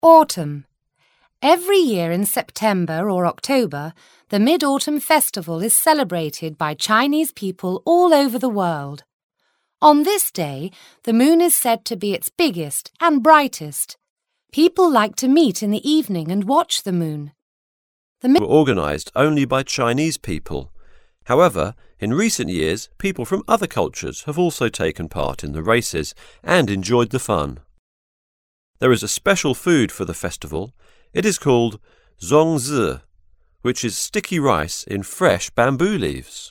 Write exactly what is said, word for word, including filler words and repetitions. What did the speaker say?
Autumn. Every year in September or October, the Mid-Autumn Festival is celebrated by Chinese people all over the world. On this day, the moon is said to be its biggest and brightest. People like to meet in the evening and watch the moon. The were organised only by Chinese people. However, in recent years, people from other cultures have also taken part in the races and enjoyed the fun. There is a special food for the festival. It is called zongzi, which is sticky rice in fresh bamboo leaves.